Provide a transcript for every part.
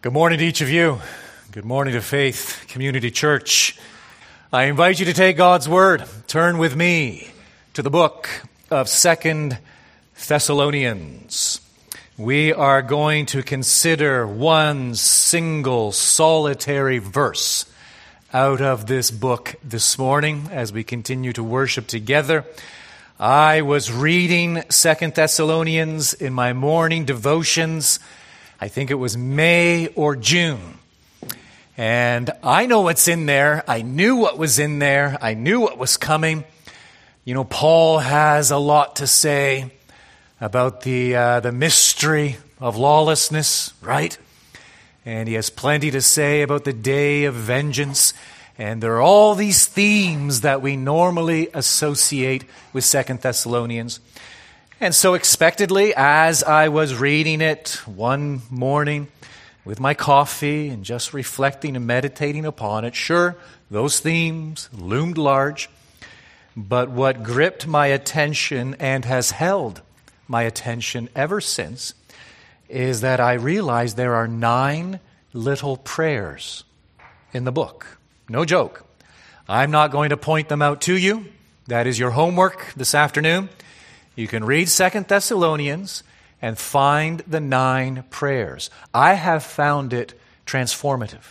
Good morning to each of you. Good morning to Faith Community Church. I invite you to take God's Word. Turn with me to the book of 2 Thessalonians. We are going to consider one single solitary verse out of this book this morning as we continue to worship together. I was reading 2 Thessalonians in my morning devotions. I think it was May or June. And I know what's in there. I knew what was in there. I knew what was coming. You know, Paul has a lot to say about the mystery of lawlessness, right? And he has plenty to say about the day of vengeance. And there are all these themes that we normally associate with 2 Thessalonians. And so expectedly, as I was reading it one morning with my coffee and just reflecting and meditating upon it, sure, those themes loomed large. But what gripped my attention and has held my attention ever since is that I realized there are 9 little prayers in the book. No joke. I'm not going to point them out to you. That is your homework this afternoon. You can read 2 Thessalonians and find the 9 prayers. I have found it transformative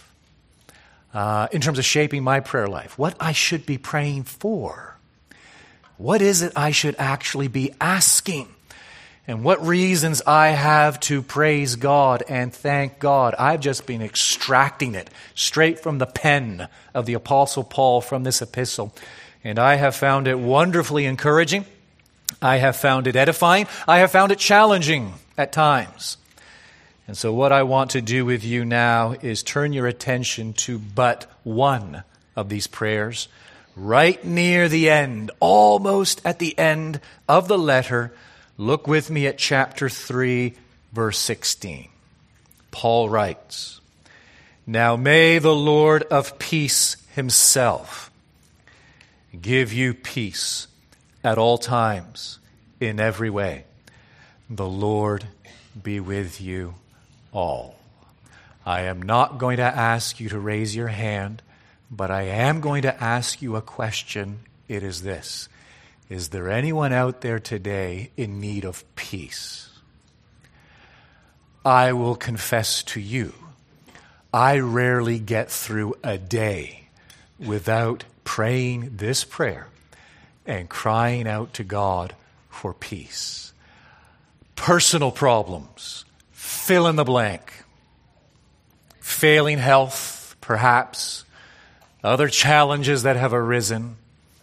in terms of shaping my prayer life. What I should be praying for. What is it I should actually be asking? And what reasons I have to praise God and thank God. I've just been extracting it straight from the pen of the Apostle Paul from this epistle. And I have found it wonderfully encouraging. I have found it edifying. I have found it challenging at times. And so what I want to do with you now is turn your attention to but one of these prayers. Right near the end, almost at the end of the letter, look with me at chapter 3, verse 16. Paul writes, "Now may the Lord of peace himself give you peace at all times, in every way. The Lord be with you all." I am not going to ask you to raise your hand, but I am going to ask you a question. It is this: is there anyone out there today in need of peace? I will confess to you, I rarely get through a day without praying this prayer and crying out to God for peace. Personal problems, fill in the blank. Failing health, perhaps. Other challenges that have arisen.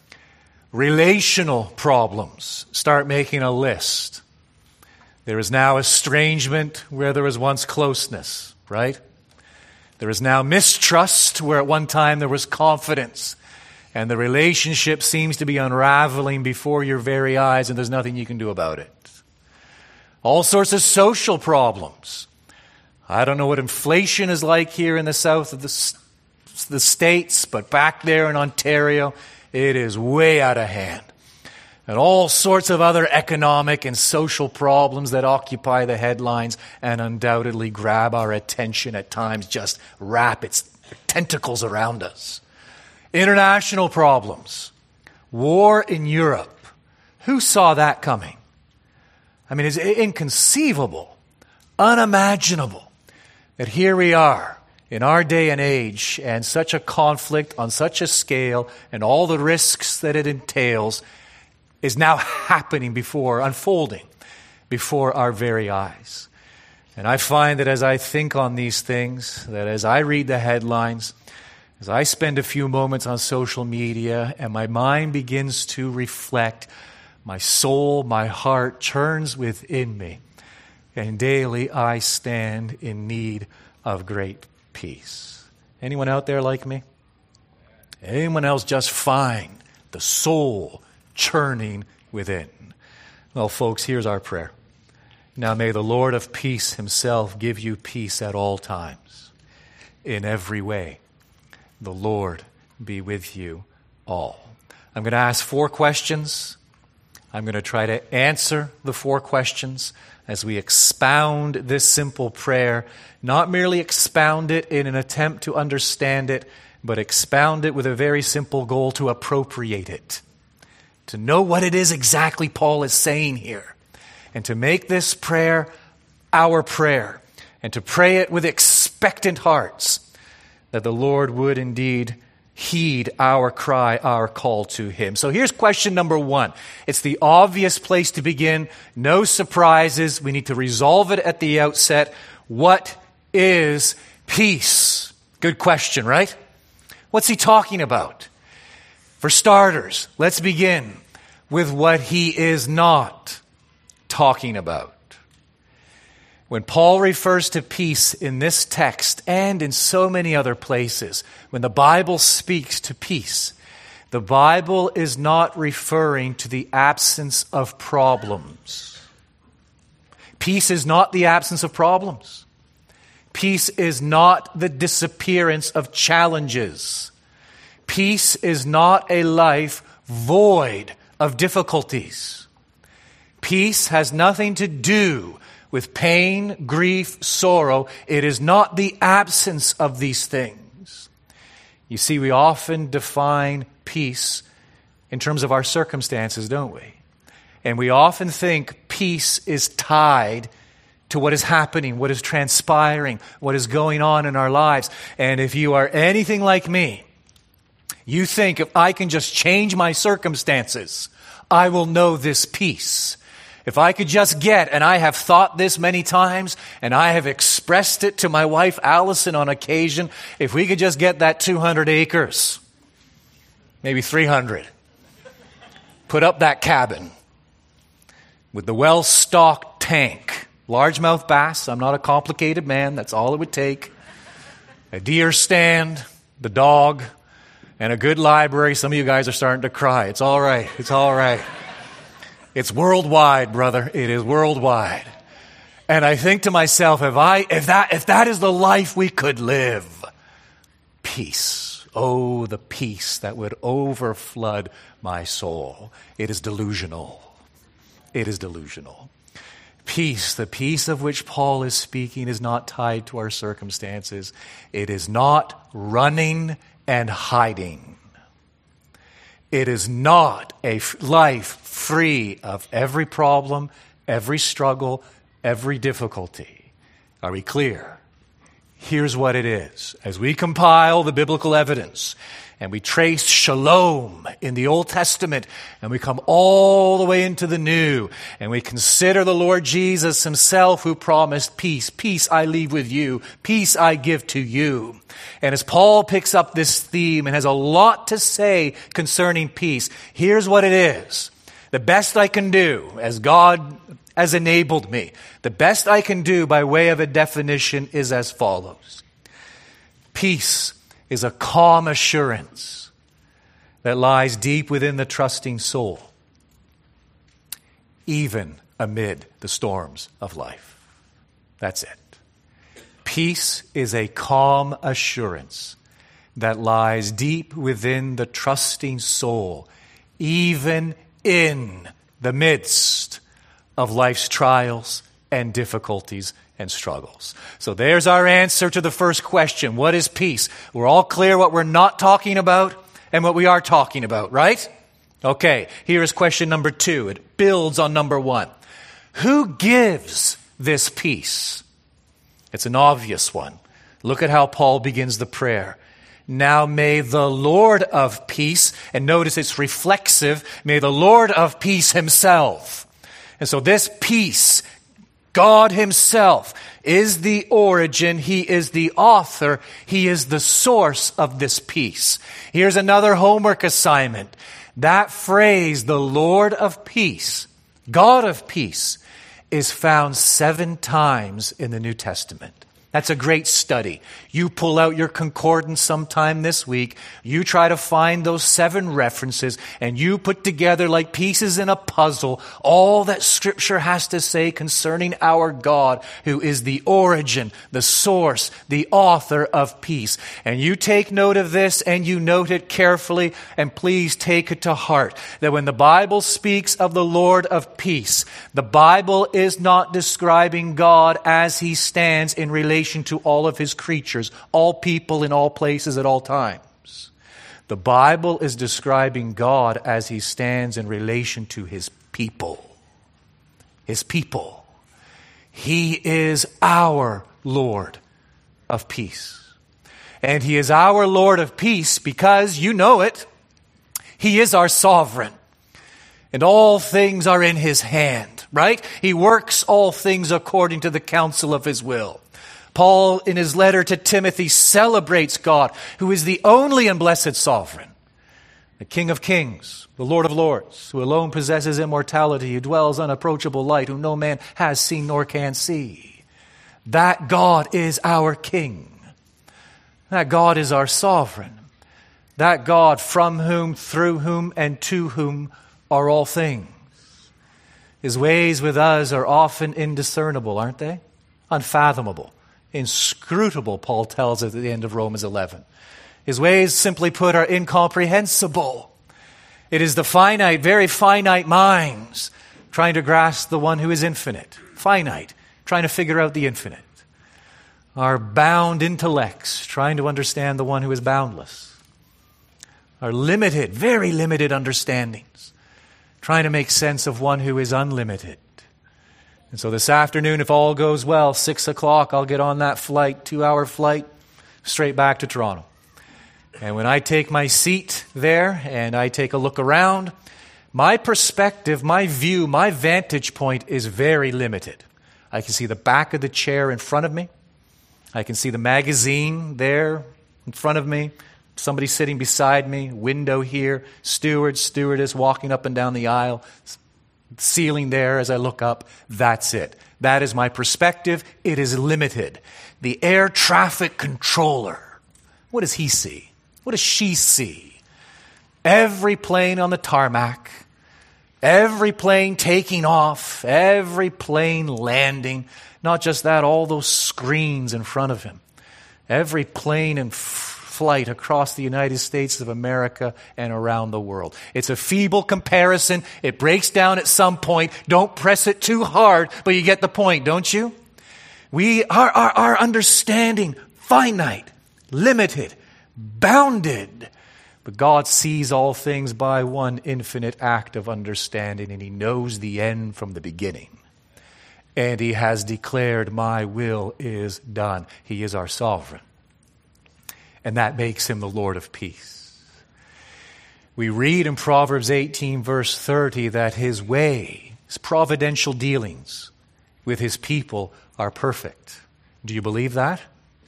Relational problems, start making a list. There is now estrangement where there was once closeness, right? There is now mistrust where at one time there was confidence. And the relationship seems to be unraveling before your very eyes, and there's nothing you can do about it. All sorts of social problems. I don't know what inflation is like here in the south of the States, but back there in Ontario, it is way out of hand. And all sorts of other economic and social problems that occupy the headlines and undoubtedly grab our attention at times, just wrap its tentacles around us. International problems. War in Europe. Who saw that coming? I mean, it's inconceivable, unimaginable that here we are in our day and age, and such a conflict on such a scale and all the risks that it entails is now happening unfolding before our very eyes. And I find that as I think on these things, that as I read the headlines, as I spend a few moments on social media and my mind begins to reflect, my soul, my heart churns within me. And daily I stand in need of great peace. Anyone out there like me? Anyone else just find the soul churning within? Well, folks, here's our prayer. Now may the Lord of peace himself give you peace at all times, in every way. The Lord be with you all. I'm going to ask 4 questions. I'm going to try to answer the 4 questions as we expound this simple prayer, not merely expound it in an attempt to understand it, but expound it with a very simple goal to appropriate it, to know what it is exactly Paul is saying here, and to make this prayer our prayer, and to pray it with expectant hearts, that the Lord would indeed heed our cry, our call to Him. So here's question number 1. It's the obvious place to begin. No surprises. We need to resolve it at the outset. What is peace? Good question, right? What's he talking about? For starters, let's begin with what he is not talking about. When Paul refers to peace in this text and in so many other places, when the Bible speaks to peace, the Bible is not referring to the absence of problems. Peace is not the absence of problems. Peace is not the disappearance of challenges. Peace is not a life void of difficulties. Peace has nothing to do with pain, grief, sorrow. It is not the absence of these things. You see, we often define peace in terms of our circumstances, don't we? And we often think peace is tied to what is happening, what is transpiring, what is going on in our lives. And if you are anything like me, you think if I can just change my circumstances, I will know this peace. If I could just get, and I have thought this many times, and I have expressed it to my wife Allison on occasion, if we could just get that 200 acres, maybe 300, put up that cabin with the well-stocked tank, largemouth bass, I'm not a complicated man, that's all it would take, a deer stand, the dog, and a good library. Some of you guys are starting to cry. It's all right. It's all right. It's worldwide, brother. It is worldwide. And I think to myself, if that is the life we could live, peace. Oh, the peace that would overflood my soul. It is delusional. It is delusional. Peace, the peace of which Paul is speaking, is not tied to our circumstances. It is not running and hiding. It is not a life free of every problem, every struggle, every difficulty. Are we clear? Here's what it is. As we compile the biblical evidence and we trace shalom in the Old Testament and we come all the way into the New and we consider the Lord Jesus himself who promised peace. Peace I leave with you. Peace I give to you. And as Paul picks up this theme and has a lot to say concerning peace, here's what it is. The best I can do, as God has enabled me, the best I can do by way of a definition is as follows. Peace is a calm assurance that lies deep within the trusting soul, even amid the storms of life. That's it. Peace is a calm assurance that lies deep within the trusting soul, even in the midst of life's trials and difficulties and struggles. So there's our answer to the first question. What is peace? We're all clear what we're not talking about and what we are talking about, right? Okay, here is question number 2. It builds on number 1. Who gives this peace? It's an obvious one. Look at how Paul begins the prayer. Now may the Lord of peace, and notice it's reflexive, may the Lord of peace himself. And so this peace, God himself, is the origin. He is the author. He is the source of this peace. Here's another homework assignment. That phrase, the Lord of peace, God of peace, is found 7 times in the New Testament. That's a great study. You pull out your concordance sometime this week. You try to find those 7 references, and you put together like pieces in a puzzle all that Scripture has to say concerning our God, who is the origin, the source, the author of peace. And you take note of this, and you note it carefully, and please take it to heart, that when the Bible speaks of the Lord of peace, the Bible is not describing God as he stands in relation to all of his creatures, all people in all places at all times. The Bible is describing God as he stands in relation to his people. His people. He is our Lord of peace. And he is our Lord of peace because, you know it, he is our sovereign. And all things are in his hand, right? He works all things according to the counsel of his will. Paul, in his letter to Timothy, celebrates God, who is the only and blessed sovereign, the King of kings, the Lord of lords, who alone possesses immortality, who dwells unapproachable light, whom no man has seen nor can see. That God is our King. That God is our sovereign. That God from whom, through whom, and to whom are all things. His ways with us are often indiscernible, aren't they? Unfathomable. Inscrutable, Paul tells us at the end of Romans 11. His ways, simply put, are incomprehensible. It is the finite, very finite minds trying to grasp the one who is infinite. Finite, trying to figure out the infinite. Our bound intellects trying to understand the one who is boundless. Our limited, very limited understandings trying to make sense of one who is unlimited. And so this afternoon, if all goes well, 6 o'clock, I'll get on that flight, 2-hour flight, straight back to Toronto. And when I take my seat there and I take a look around, my perspective, my view, my vantage point is very limited. I can see the back of the chair in front of me. I can see the magazine there in front of me. Somebody sitting beside me, window here, stewardess walking up and down the aisle, ceiling there as I look up. That's it. That is my perspective. It is limited. The air traffic controller, what does he see? What does she see? Every plane on the tarmac, every plane taking off, every plane landing. Not just that, all those screens in front of him. Every plane in flight across the United States of America and around the world. It's a feeble comparison. It breaks down at some point. Don't press it too hard, but you get the point, don't you? Our understanding, finite, limited, bounded. But God sees all things by one infinite act of understanding, and he knows the end from the beginning. And he has declared, my will is done. He is our sovereign. And that makes him the Lord of peace. We read in Proverbs 18, verse 30, that his way, his providential dealings with his people are perfect. Do you believe that?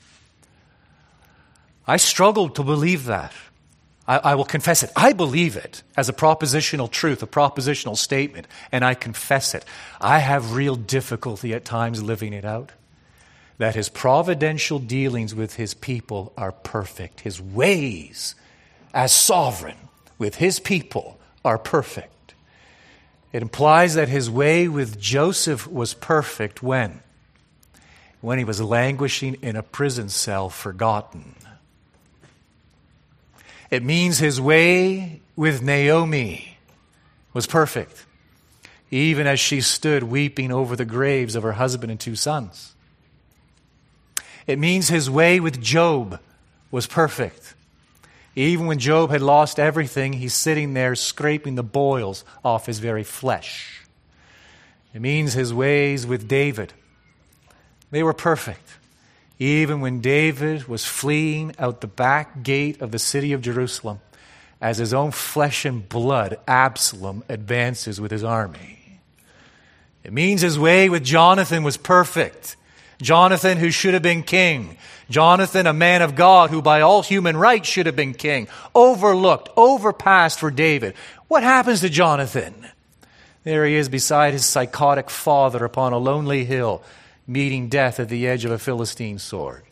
I struggled to believe that. I will confess it. I believe it as a propositional truth, a propositional statement, and I confess it. I have real difficulty at times living it out. That his providential dealings with his people are perfect. His ways as sovereign with his people are perfect. It implies that his way with Joseph was perfect when? When he was languishing in a prison cell, forgotten. It means his way with Naomi was perfect, even as she stood weeping over the graves of her husband and 2 sons. It means his way with Job was perfect. Even when Job had lost everything, he's sitting there scraping the boils off his very flesh. It means his ways with David. They were perfect. Even when David was fleeing out the back gate of the city of Jerusalem, as his own flesh and blood, Absalom, advances with his army. It means his way with Jonathan was perfect. Jonathan, who should have been king. Jonathan, a man of God, who by all human rights should have been king. Overlooked, overpassed for David. What happens to Jonathan? There he is beside his psychotic father upon a lonely hill, meeting death at the edge of a Philistine sword.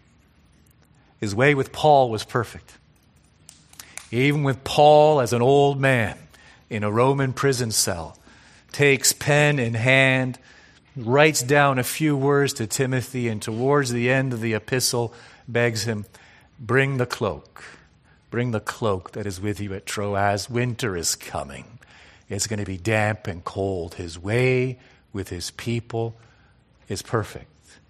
His way with Paul was perfect. Even with Paul as an old man in a Roman prison cell, takes pen in hand, writes down a few words to Timothy, and towards the end of the epistle begs him, bring the cloak that is with you at Troas. Winter is coming. It's going to be damp and cold. His way with his people is perfect.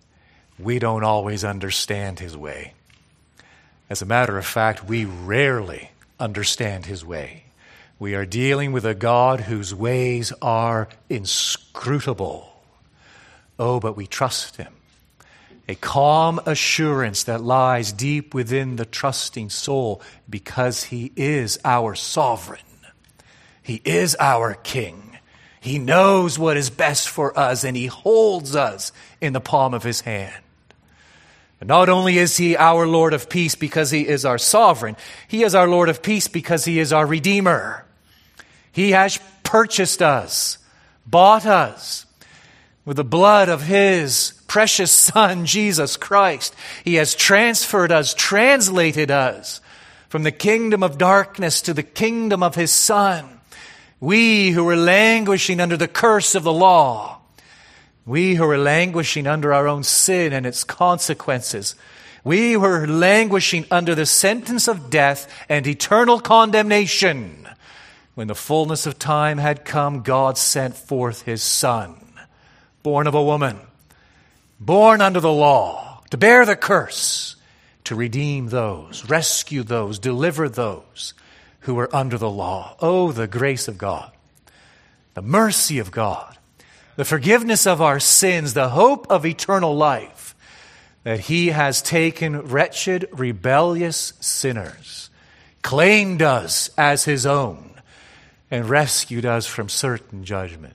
We don't always understand his way. As a matter of fact, we rarely understand his way. We are dealing with a God whose ways are inscrutable. Oh, but we trust him. A calm assurance that lies deep within the trusting soul because he is our sovereign. He is our king. He knows what is best for us, and he holds us in the palm of his hand. And not only is he our Lord of peace because he is our sovereign, he is our Lord of peace because he is our Redeemer. He has purchased us, bought us with the blood of his precious Son, Jesus Christ. He has transferred us, translated us from the kingdom of darkness to the kingdom of his Son. We who were languishing under the curse of the law, we who were languishing under our own sin and its consequences, we were languishing under the sentence of death and eternal condemnation. When the fullness of time had come, God sent forth his Son, born of a woman, born under the law, to bear the curse, to redeem those, rescue those, deliver those who were under the law. Oh, the grace of God, the mercy of God, the forgiveness of our sins, the hope of eternal life, that he has taken wretched, rebellious sinners, claimed us as his own, and rescued us from certain judgment.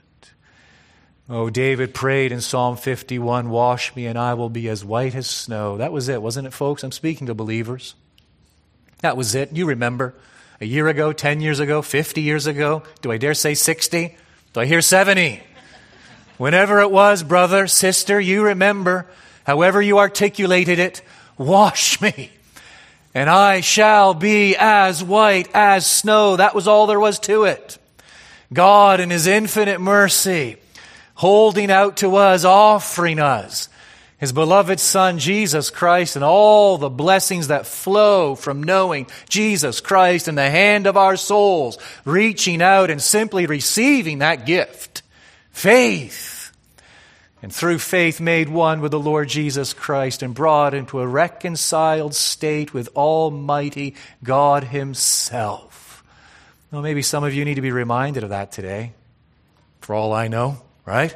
Oh, David prayed in Psalm 51, wash me and I will be as white as snow. That was it, wasn't it, folks? I'm speaking to believers. That was it. You remember, a year ago, 10 years ago, 50 years ago, do I dare say 60? Do I hear 70? Whenever it was, brother, sister, you remember, however you articulated it, wash me, and I shall be as white as snow. That was all there was to it. God in his infinite mercy, holding out to us, offering us his beloved Son, Jesus Christ, and all the blessings that flow from knowing Jesus Christ in the hand of our souls, reaching out and simply receiving that gift. Faith. And through faith made one with the Lord Jesus Christ and brought into a reconciled state with Almighty God himself. Well, maybe some of you need to be reminded of that today, for all I know, right?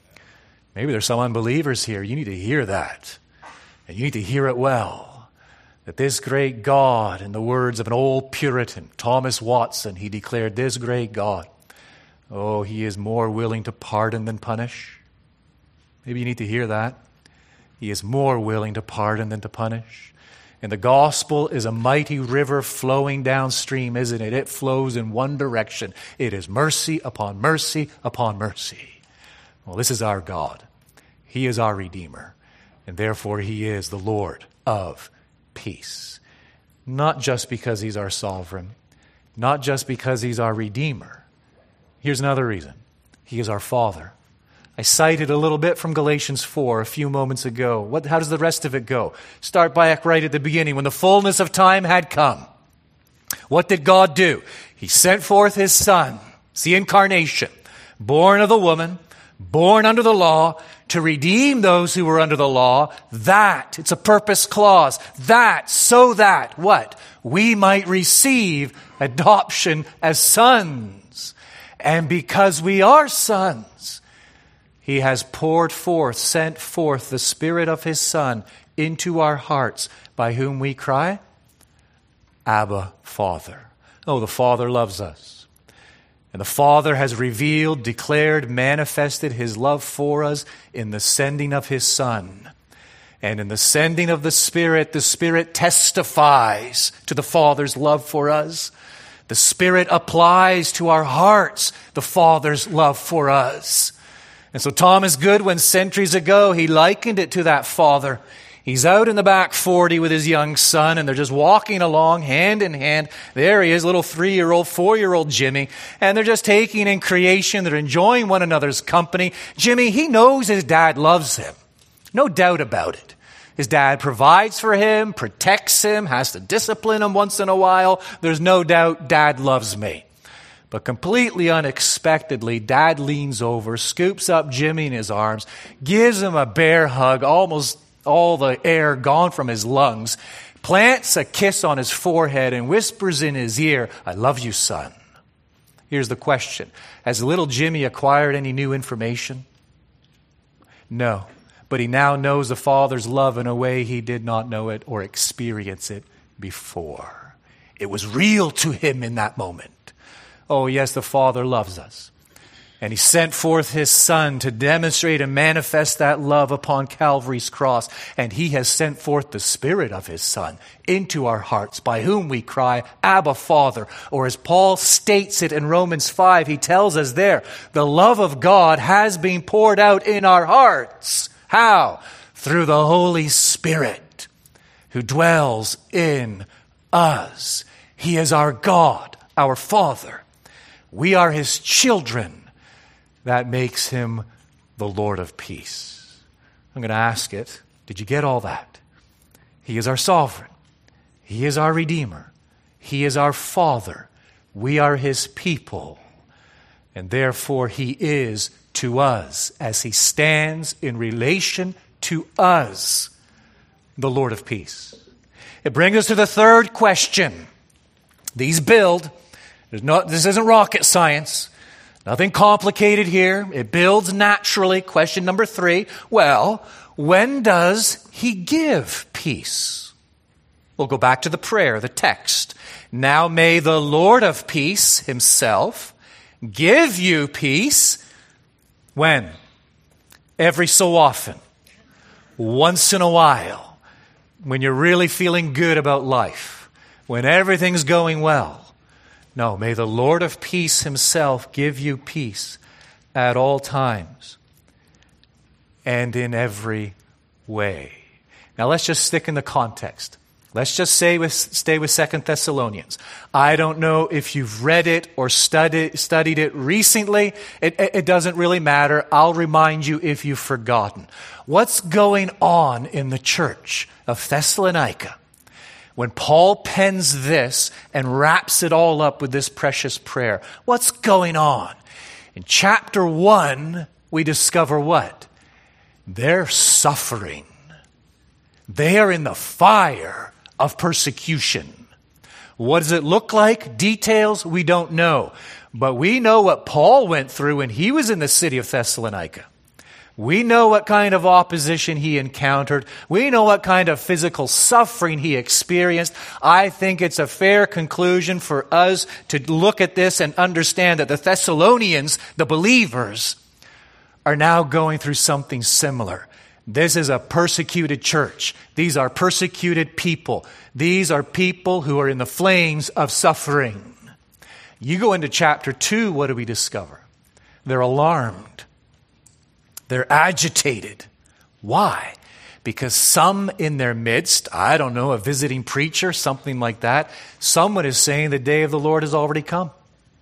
Maybe there's some unbelievers here. You need to hear that. And you need to hear it well. That this great God, in the words of an old Puritan, Thomas Watson, he declared, this great God, oh, he is more willing to pardon than punish. Maybe you need to hear that. He is more willing to pardon than to punish. And the gospel is a mighty river flowing downstream, isn't it? It flows in one direction. It is mercy upon mercy upon mercy. Well, this is our God. He is our Redeemer. And therefore, he is the Lord of peace. Not just because he's our sovereign. Not just because he's our Redeemer. Here's another reason. He is our Father. I cited a little bit from Galatians 4 a few moments ago. How does the rest of it go? Start back right at the beginning. When the fullness of time had come, what did God do? He sent forth his Son. It's the incarnation. Born of the woman, born under the law, to redeem those who were under the law. That, it's a purpose clause. That, so that, what? We might receive adoption as sons. And because we are sons, he has poured forth, sent forth the Spirit of his Son into our hearts, by whom we cry, Abba, Father. Oh, the Father loves us. And the Father has revealed, declared, manifested his love for us in the sending of his Son. And in the sending of the Spirit testifies to the Father's love for us. The Spirit applies to our hearts the Father's love for us. And so Thomas Goodwin, centuries ago, he likened it to that father. He's out in the back 40 with his young son, and they're just walking along hand in hand. There he is, little 3-year-old, 4-year-old Jimmy, and they're just taking in creation. They're enjoying one another's company. Jimmy, he knows his dad loves him. No doubt about it. His dad provides for him, protects him, has to discipline him once in a while. There's no doubt Dad loves me. But completely unexpectedly, Dad leans over, scoops up Jimmy in his arms, gives him a bear hug, almost all the air gone from his lungs, plants a kiss on his forehead and whispers in his ear, "I love you, son." Here's the question. Has little Jimmy acquired any new information? No. But he now knows the Father's love in a way he did not know it or experience it before. It was real to him in that moment. Oh, yes, the Father loves us. And he sent forth his Son to demonstrate and manifest that love upon Calvary's cross. And he has sent forth the Spirit of his Son into our hearts, by whom we cry, "Abba, Father." Or as Paul states it in Romans 5, he tells us there, the love of God has been poured out in our hearts. How? Through the Holy Spirit who dwells in us. He is our God, our Father. We are his children. That makes him the Lord of peace. I'm going to ask it. Did you get all that? He is our sovereign. He is our Redeemer. He is our Father. We are his people. And therefore he is to us, as he stands in relation to us, the Lord of peace. It brings us to the third question. These build. This isn't rocket science. Nothing complicated here. It builds naturally. Question number 3. Well, when does he give peace? We'll go back to the prayer, the text. Now may the Lord of peace himself give you peace. When? Every so often. Once in a while. When you're really feeling good about life. When everything's going well. No, may the Lord of peace himself give you peace at all times and in every way. Now let's just stick in the context. Let's just stay with 2 Thessalonians. I don't know if you've read it or studied it recently. It doesn't really matter. I'll remind you if you've forgotten. What's going on in the church of Thessalonica when Paul pens this and wraps it all up with this precious prayer? What's going on? In chapter 1, we discover what? They're suffering. They are in the fire of persecution. What does it look like? Details, we don't know. But we know what Paul went through when he was in the city of Thessalonica. We know what kind of opposition he encountered. We know what kind of physical suffering he experienced. I think it's a fair conclusion for us to look at this and understand that the Thessalonians, the believers, are now going through something similar. This is a persecuted church. These are persecuted people. These are people who are in the flames of suffering. You go into chapter 2, what do we discover? They're alarmed. They're agitated. Why? Because some in their midst, I don't know, a visiting preacher, something like that, someone is saying the day of the Lord has already come.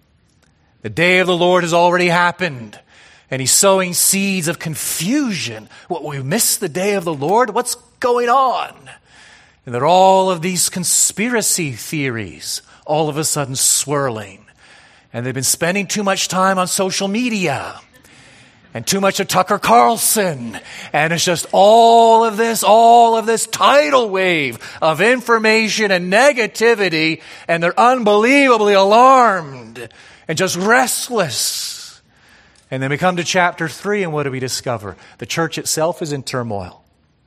The day of the Lord has already happened. And he's sowing seeds of confusion. What, we missed the day of the Lord? What's going on? And there are all of these conspiracy theories all of a sudden swirling. And they've been spending too much time on social media. And too much of Tucker Carlson. And it's just all of this tidal wave of information and negativity. And they're unbelievably alarmed and just restless. And then we come to chapter 3, and what do we discover? The church itself is in turmoil.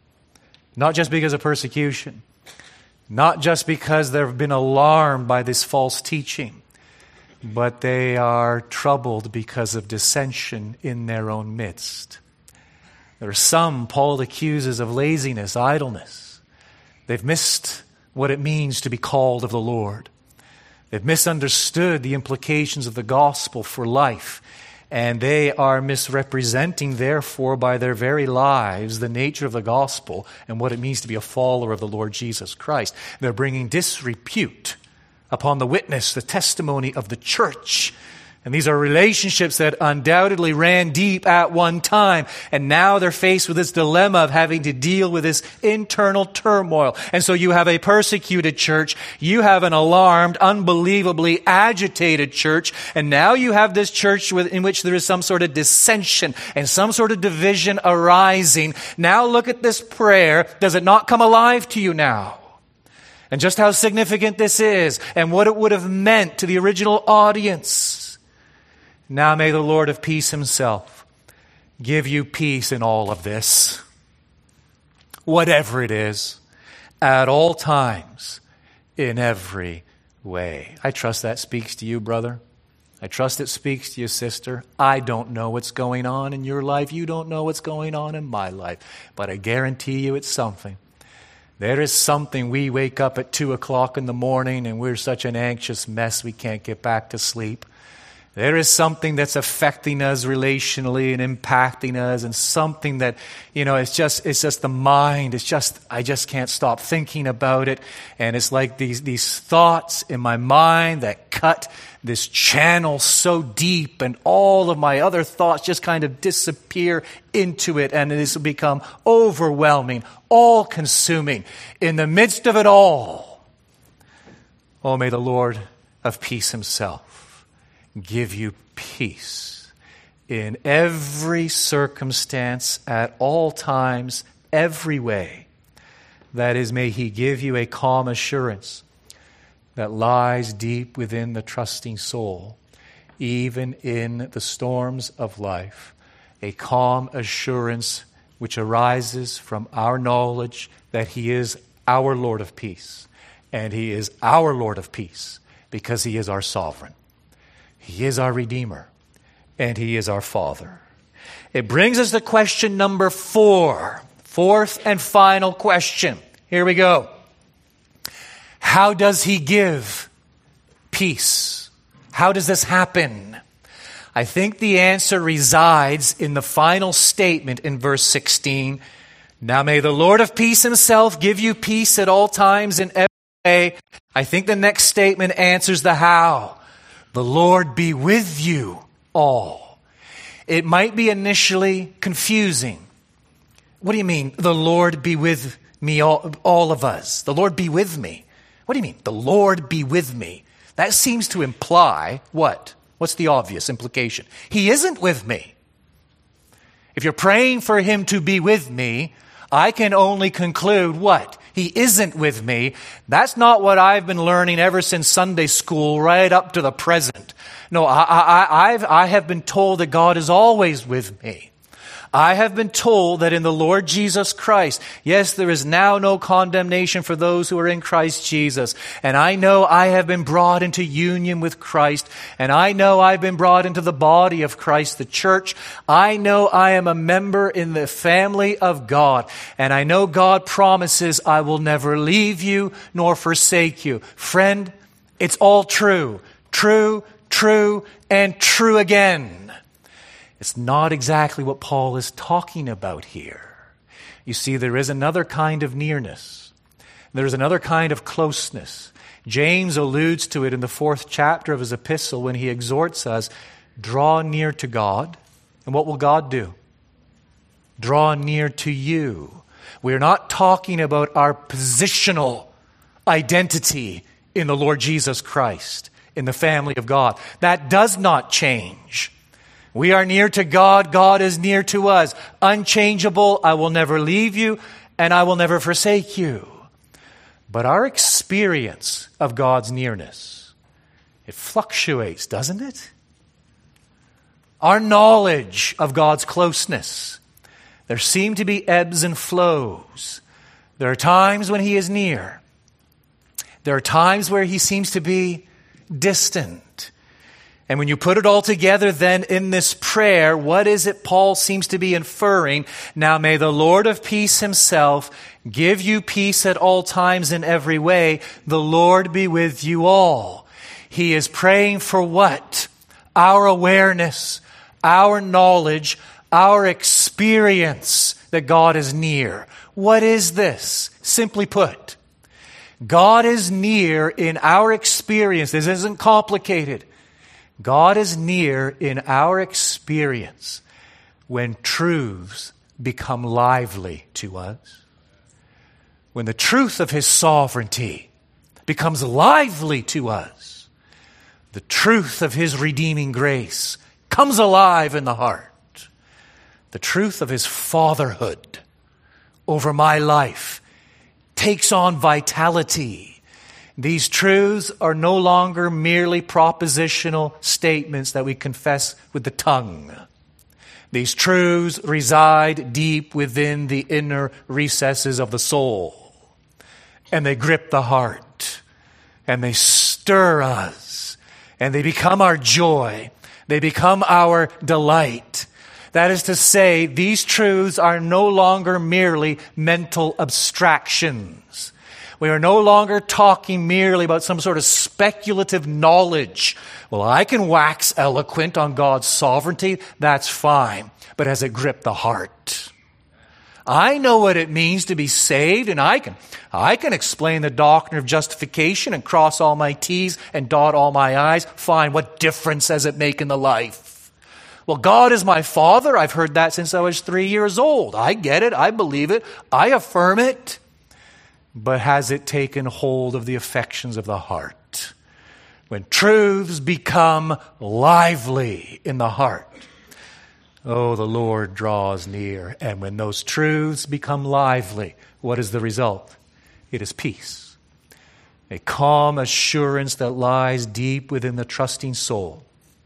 Not just because of persecution. Not just because they've been alarmed by this false teaching. But they are troubled because of dissension in their own midst. There are some Paul accuses of laziness, idleness. They've missed what it means to be called of the Lord. They've misunderstood the implications of the gospel for life. And they are misrepresenting, therefore, by their very lives, the nature of the gospel and what it means to be a follower of the Lord Jesus Christ. They're bringing disrepute upon the witness, the testimony of the church. And these are relationships that undoubtedly ran deep at one time. And now they're faced with this dilemma of having to deal with this internal turmoil. And so you have a persecuted church. You have an alarmed, unbelievably agitated church. And now you have this church in which there is some sort of dissension and some sort of division arising. Now look at this prayer. Does it not come alive to you now? And just how significant this is and what it would have meant to the original audience. Now may the Lord of peace himself give you peace in all of this, whatever it is, at all times, in every way. I trust that speaks to you, brother. I trust it speaks to you, sister. I don't know what's going on in your life. You don't know what's going on in my life. But I guarantee you it's something. There is something. We wake up at 2 o'clock in the morning and we're such an anxious mess we can't get back to sleep. There is something that's affecting us relationally and impacting us, and something that, it's just the mind. I just can't stop thinking about it. And it's like these thoughts in my mind that cut this channel so deep, and all of my other thoughts just kind of disappear into it, and it has become overwhelming, all-consuming. In the midst of it all, oh, may the Lord of peace himself give you peace in every circumstance, at all times, every way. That is, may he give you a calm assurance that lies deep within the trusting soul, even in the storms of life. A calm assurance which arises from our knowledge that he is our Lord of peace. And he is our Lord of peace because he is our sovereign. He is our Redeemer, and he is our Father. It brings us to question number 4. Fourth and final question. Here we go. How does he give peace? How does this happen? I think the answer resides in the final statement in verse 16. Now may the Lord of peace himself give you peace at all times in every way. I think the next statement answers the how. The Lord be with you all. It might be initially confusing. What do you mean, the Lord be with me, all of us? The Lord be with me. What do you mean, the Lord be with me? That seems to imply what? What's the obvious implication? He isn't with me. If you're praying for him to be with me, I can only conclude what? He isn't with me. That's not what I've been learning ever since Sunday school right up to the present. No, I have been told that God is always with me. I have been told that in the Lord Jesus Christ, yes, there is now no condemnation for those who are in Christ Jesus. And I know I have been brought into union with Christ. And I know I've been brought into the body of Christ, the church. I know I am a member in the family of God. And I know God promises, I will never leave you nor forsake you. Friend, it's all true. True, true, and true again. It's not exactly what Paul is talking about here. You see, there is another kind of nearness. There's another kind of closeness. James alludes to it in the 4th chapter of his epistle when he exhorts us, draw near to God. And what will God do? Draw near to you. We're not talking about our positional identity in the Lord Jesus Christ, in the family of God. That does not change. We are near to God. God is near to us. Unchangeable. I will never leave you and I will never forsake you. But our experience of God's nearness, it fluctuates, doesn't it? Our knowledge of God's closeness, there seem to be ebbs and flows. There are times when he is near. There are times where he seems to be distant. And when you put it all together then in this prayer, what is it Paul seems to be inferring? Now may the Lord of peace himself give you peace at all times in every way. The Lord be with you all. He is praying for what? Our awareness, our knowledge, our experience that God is near. What is this? Simply put, God is near in our experience. This isn't complicated. God is near in our experience when truths become lively to us. When the truth of His sovereignty becomes lively to us, the truth of His redeeming grace comes alive in the heart. The truth of His fatherhood over my life takes on vitality. These truths are no longer merely propositional statements that we confess with the tongue. These truths reside deep within the inner recesses of the soul, and they grip the heart, and they stir us, and they become our joy. They become our delight. That is to say, these truths are no longer merely mental abstractions. We are no longer talking merely about some sort of speculative knowledge. Well, I can wax eloquent on God's sovereignty. That's fine. But has it gripped the heart? I know what it means to be saved, and I can explain the doctrine of justification and cross all my T's and dot all my I's. Fine. What difference does it make in the life? Well, God is my Father. I've heard that since I was 3 years old. I get it. I believe it. I affirm it. But has it taken hold of the affections of the heart? When truths become lively in the heart, oh, the Lord draws near. And when those truths become lively, what is the result? It is peace. A calm assurance that lies deep within the trusting soul,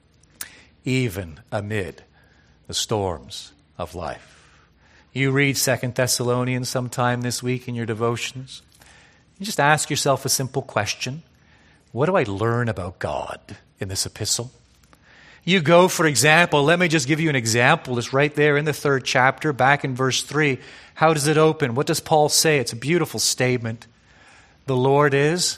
even amid the storms of life. You read 2 Thessalonians sometime this week in your devotions. You just ask yourself a simple question. What do I learn about God in this epistle? You go, for example, let me just give you an example. It's right there in the 3rd chapter, back in verse 3. How does it open? What does Paul say? It's a beautiful statement. The Lord is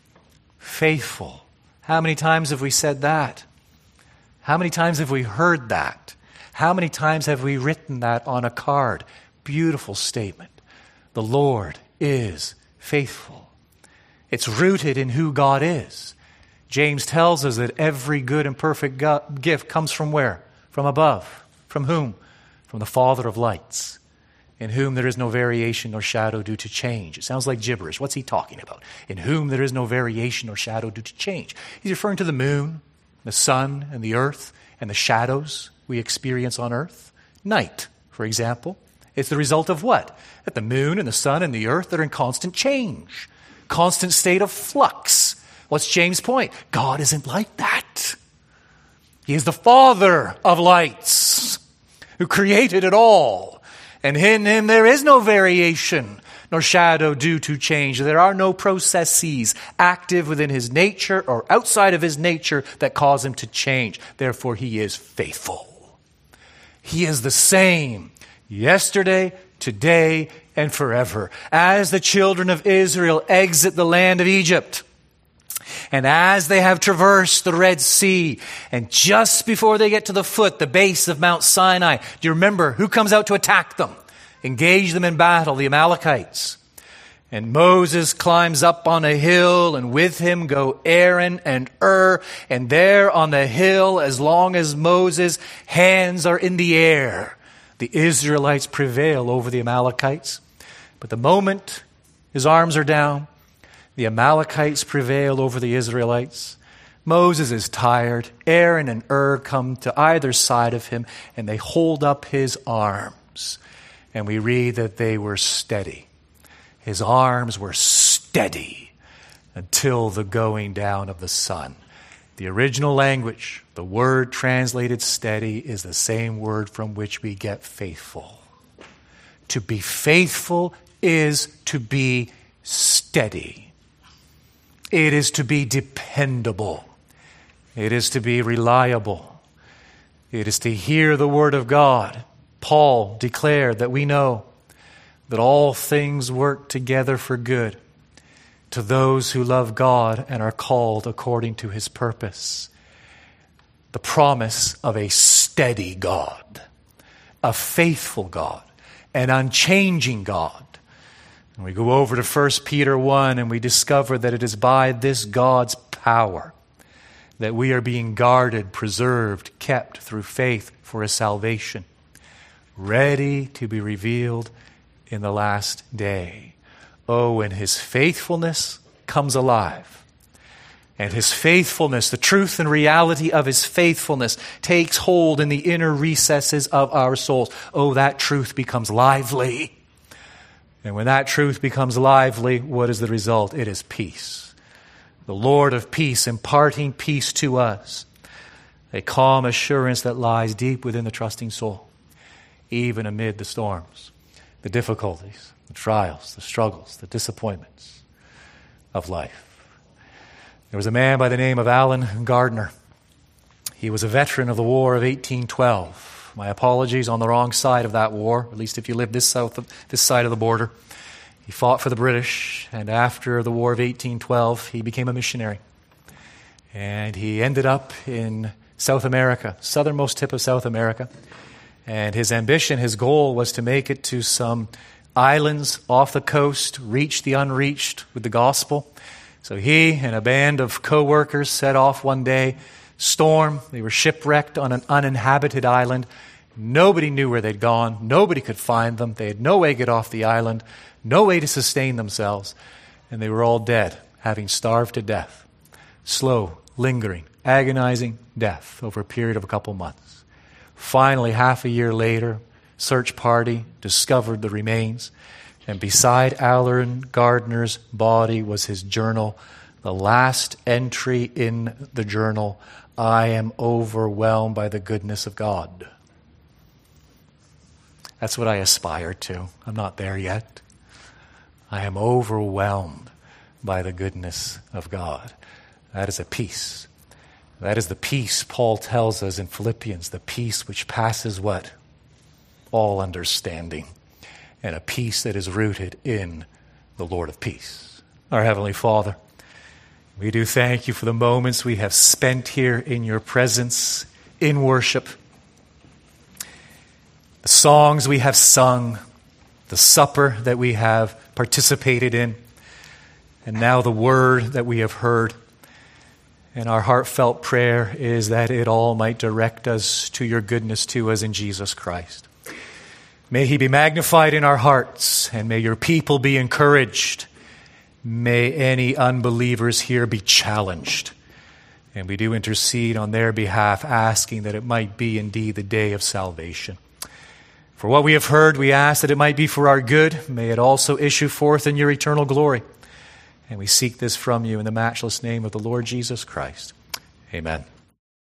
faithful. How many times have we said that? How many times have we heard that? How many times have we written that on a card? Beautiful statement. The Lord is faithful. It's rooted in who God is. James tells us that every good and perfect gift comes from where? From above. From whom? From the Father of lights, in whom there is no variation nor shadow due to change. It sounds like gibberish. What's he talking about? In whom there is no variation nor shadow due to change. He's referring to the moon, the sun, and the earth, and the shadows we experience on earth. Night, for example. It's the result of what? That the moon and the sun and the earth are in constant change, constant state of flux. What's James' point? God isn't like that. He is the Father of lights who created it all. And in Him there is no variation nor shadow due to change. There are no processes active within His nature or outside of His nature that cause Him to change. Therefore, He is faithful. He is the same yesterday, today, and forever. As the children of Israel exit the land of Egypt, and as they have traversed the Red Sea, and just before they get to the base of Mount Sinai, do you remember who comes out to attack them? Engage them in battle, the Amalekites. And Moses climbs up on a hill, and with him go Aaron and Hur. And there on the hill, as long as Moses' hands are in the air, the Israelites prevail over the Amalekites. But the moment his arms are down, the Amalekites prevail over the Israelites. Moses is tired. Aaron and Hur come to either side of him, and they hold up his arms. And we read that they were steady. His arms were steady until the going down of the sun. The original language, the word translated steady, is the same word from which we get faithful. To be faithful is to be steady. It is to be dependable. It is to be reliable. It is to hear the word of God. Paul declared that we know that all things work together for good to those who love God and are called according to His purpose. The promise of a steady God, a faithful God, an unchanging God. And we go over to 1 Peter 1 and we discover that it is by this God's power that we are being guarded, preserved, kept through faith for a salvation, ready to be revealed in the last day. Oh, when His faithfulness comes alive, and His faithfulness, the truth and reality of His faithfulness, takes hold in the inner recesses of our souls. Oh, that truth becomes lively. And when that truth becomes lively, what is the result? It is peace. The Lord of peace imparting peace to us, a calm assurance that lies deep within the trusting soul, even amid the storms, the difficulties, the trials, the struggles, the disappointments of life. There was a man by the name of Alan Gardner. He was a veteran of the War of 1812. My apologies, on the wrong side of that war, at least if you live this side of the border. He fought for the British, and after the War of 1812, he became a missionary. And he ended up in South America, southernmost tip of South America. And his ambition, his goal was to make it to some islands off the coast, reach the unreached with the gospel. So he and a band of co-workers set off one day, storm. They were shipwrecked on an uninhabited island. Nobody knew where they'd gone. Nobody could find them. They had no way to get off the island, no way to sustain themselves. And they were all dead, having starved to death. Slow, lingering, agonizing death over a period of a couple months. Finally, half a year later, search party discovered the remains. And beside Alan Gardner's body was his journal. The last entry in the journal, I am overwhelmed by the goodness of God. That's what I aspire to. I'm not there yet. I am overwhelmed by the goodness of God. That is a peace. That is the peace Paul tells us in Philippians, the peace which passes what? All understanding. And a peace that is rooted in the Lord of peace. Our Heavenly Father, we do thank you for the moments we have spent here in your presence, in worship. The songs we have sung, the supper that we have participated in, and now the word that we have heard. And our heartfelt prayer is that it all might direct us to your goodness to us in Jesus Christ. May he be magnified in our hearts, and may your people be encouraged. May any unbelievers here be challenged. And we do intercede on their behalf, asking that it might be indeed the day of salvation. For what we have heard, we ask that it might be for our good. May it also issue forth in your eternal glory. And we seek this from you in the matchless name of the Lord Jesus Christ. Amen.